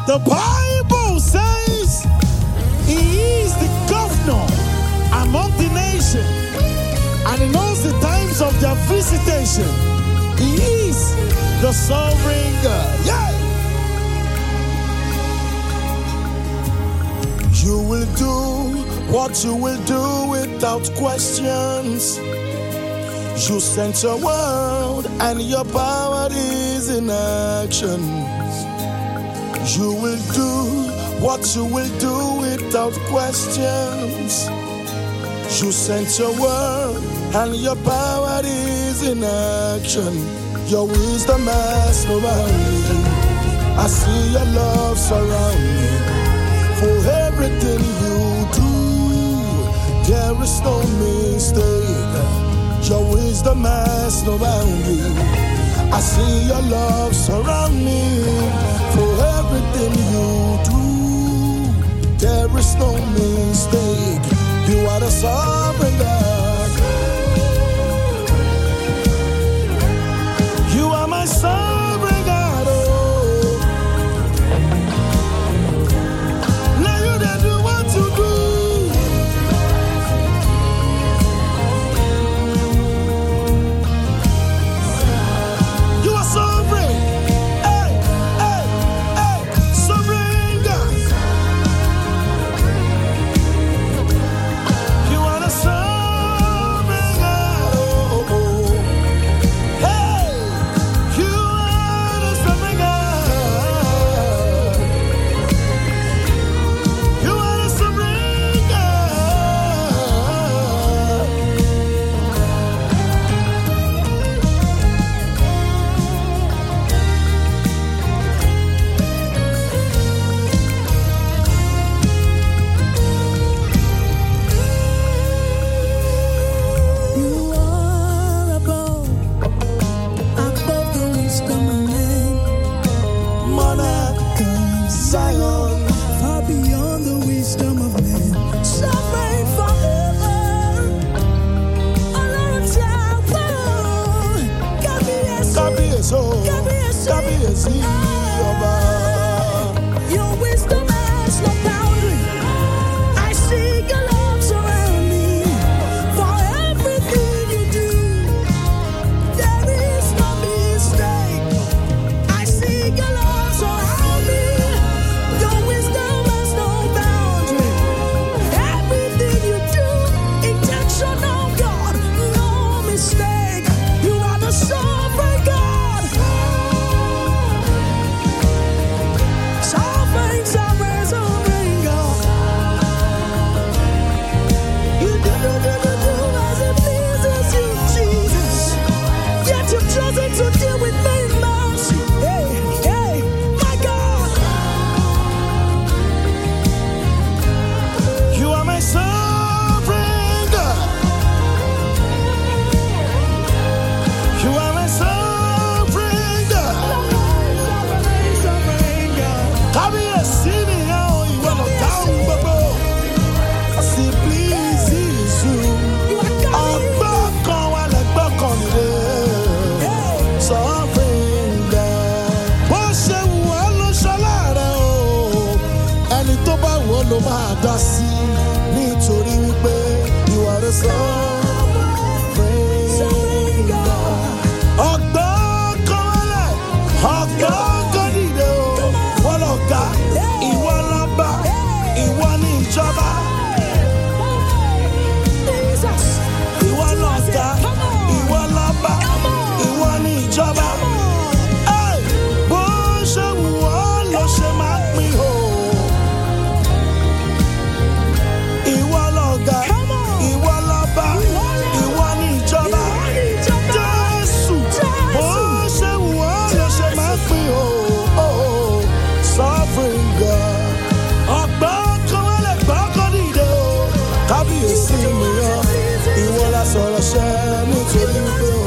The Bible says he is the governor among the nations, and he knows the times of their visitation. He is the sovereign God. Yeah. You will do what you will do without questions. You sent your word and your power is in action. You will do what you will do without questions. You sent your word and your power is in action. Your wisdom has no bounds. I see your love surround me. For everything you do, there is no mistake. Your wisdom has no boundaries. I see your love surround me. For everything you do, there is no mistake. You are the sovereign God. You are my sovereign God. Oh. Now you done do what you do. You are sovereign. Hey, hey, hey, sovereign God. You are the sovereign God. Oh, oh, oh. Hey, you are the sovereign God. You are the sovereign God. You are above the wisdom of men. Monarch of Zion, far beyond the wisdom of men. Sovereign forever. Ọlọ́run tí a gbọ́. Kábíyèsí. Kábíyèsí o. Kábíyèsí. Kábíyèsí ọba. Your wisdom has no boundary. I see your love surround me. For everything you do, there is no mistake. I see your love surround me. Your wisdom has no boundary. Everything you do, intentional God, no mistake. You are the sovereign God. Sovereign, sovereign, sovereign God. You do as it pleases you, Jesus. Yet you've chosen to deal with me in mercy. Hey, hey, my God. You are my sovereign God. You are my sovereign God. Sovereign God. Kábíyèsí ni àwọn ìwọ lọ dáhùn gbogbo. Àsì pleases you. Ọgbọ́n kan wà lẹ́gbọ́kàn nílé. Sovereign God. Bó ṣe wù ọ́ ló ṣọlá rẹ̀ o. Ẹni tó bá wù ọ́ ló máa dá sí. Nítorí wípé you are the sovereign God. Ọgbọ́n kan wálẹ̀, ọgbọ́n kan dìde o. Wọ́n lọ ga, ìwọ lọ́ba, ìwọ ní ìjọba. Ìwọ lọ ga, ìwọ lọ́ba, ìwọ ní ìjọba. Hey, bó ṣe wù ọ́ ló ṣe máa pín o. Ìwọ lọ ga, ìwọ lọ́ba, ìwọ ní ìjọba. Jésù, bó ṣe wù ọ́ ló ṣe máa pín o. Sovereign God. Ọgbọ́n kan wálẹ̀, gbọ́n kan dìde o. Kábíyèsí mi yọ, ìwọ la sọ̀rọ̀ ṣẹ nítorí wípé o.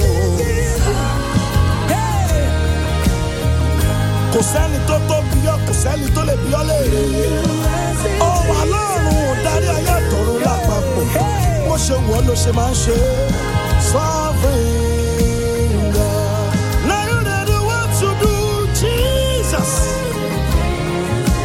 Kò sẹ́ni tó tóbi yọ, kò sẹ́ni tó lè bí ọ léèrè. Ó wà lọ́rùn, ò darí ayé àtọ̀run lápapọ̀. Bó ṣe wù ọ́ ló ṣe máa ń ṣe. Sovereign God. Now you know what to do, Jesus.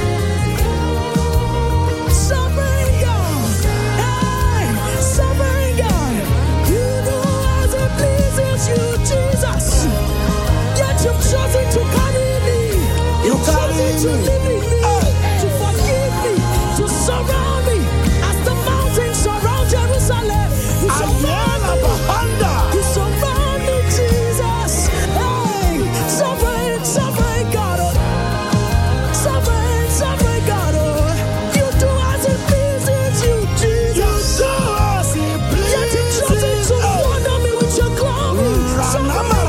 to forgive me, to surround me as the mountains surround Jerusalem. You surround me, Jesus. Hey, sovereign God. Sovereign God. You do as it pleases you, Jesus. Yet you chosen to wonder me with your glory. Sovereign God.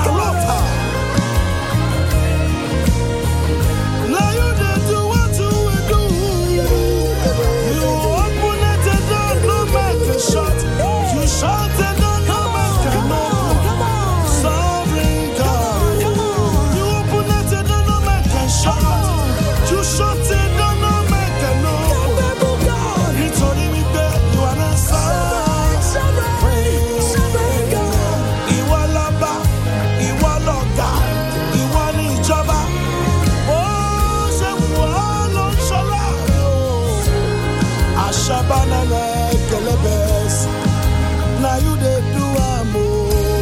Now you dey do am oh.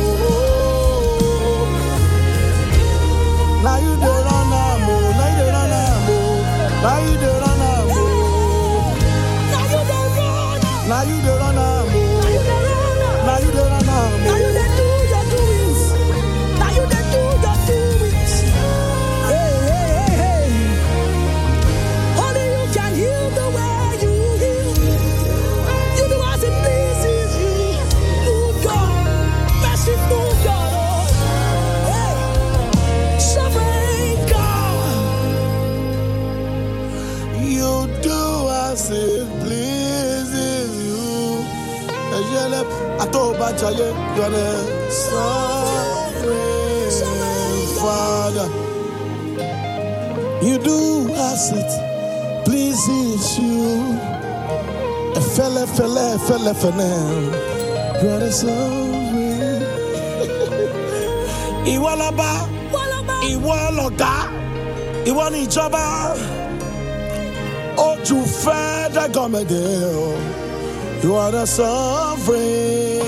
Now you dey run am oh. Now you dey run am oh. Now you dey run am oh. Now you dey run am oh. Now you dey run am oh. Now you dey do your doings. Now you dey do your doings. Hey. Only you can heal the way you heal. You do as it pleases you. Merciful God, hey, sovereign God, you do as it pleases you. You are the sovereign Father. You do as it pleases you. Fele. You are the sovereign. Ìwọ lọba, ìwọ lọ̀gá, ìwọ ni ìjọba. Ojú federal government, you are the sovereign